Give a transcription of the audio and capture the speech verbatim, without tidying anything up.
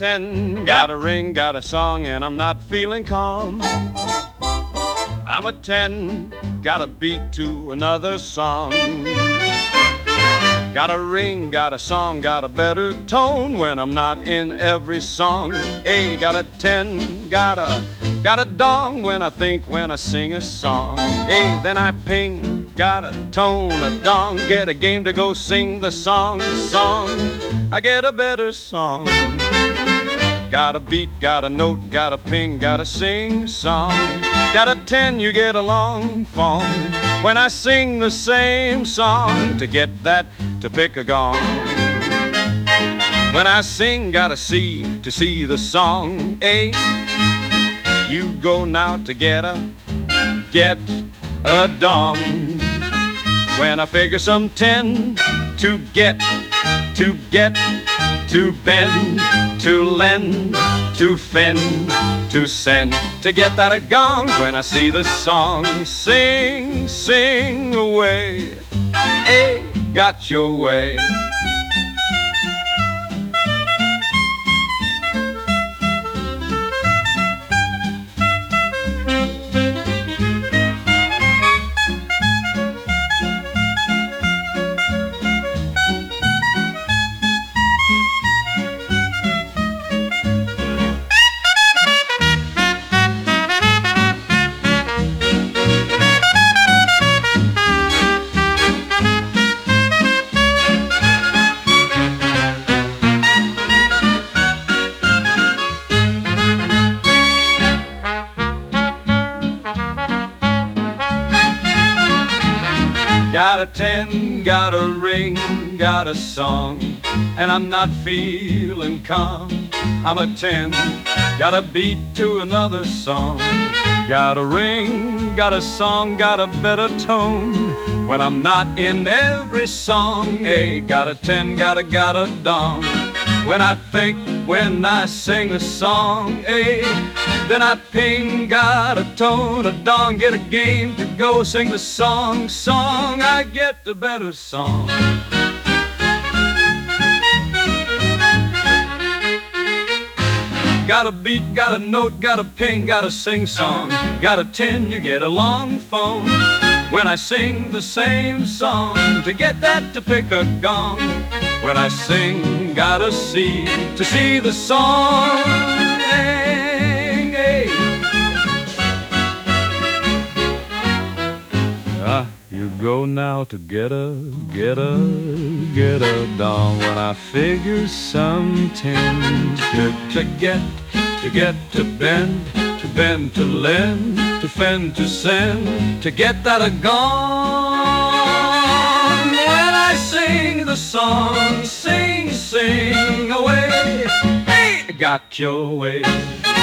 ten, got a ring, got a song, and I'm not feeling calm. I'm a ten, got a beat to another song. Got a ring, got a song, got a better tone when I'm not in every song. Hey, got a ten, got a, got a dong when I think, when I sing a song. Hey, then I ping, got a tone, a dong, get a game to go sing the song, song. I get a better song. Got a beat, got a note, got a ping, got a sing song. Got a ten, you get a long phone when I sing the same song. To get that, to pick a gong. When I sing, gotta see, to see the song A. You go now to get a, get a dong. When I figure some ten, to get, to get, to bend, to lend, to fend, to send, to get that a gong. When I see the song, sing, sing away. Hey, got your way. Got a ten, got a ring, got a song, and I'm not feeling calm. I'm a ten, got a beat to another song. Got a ring, got a song, got a better tone when I'm not in every song. Hey, got a ten, got a, got a dong. When I think, when I sing a song, hey, then I ping, got a tone, a dong, get a game to go sing the song, song, I get the better song. Got a beat, got a note, got a ping, got a sing song. Got a ten, you get a long phone when I sing the same song. To get that, to pick a gong. When I sing, gotta see, to see the song. Ah, you go now to get a, get a, get a dong. When I figure some ten, to, to get, to get, to bend, to bend, to lend, to fend, to send, to get that a gong. When I sing the song, sing, sing away. Hey, got your way.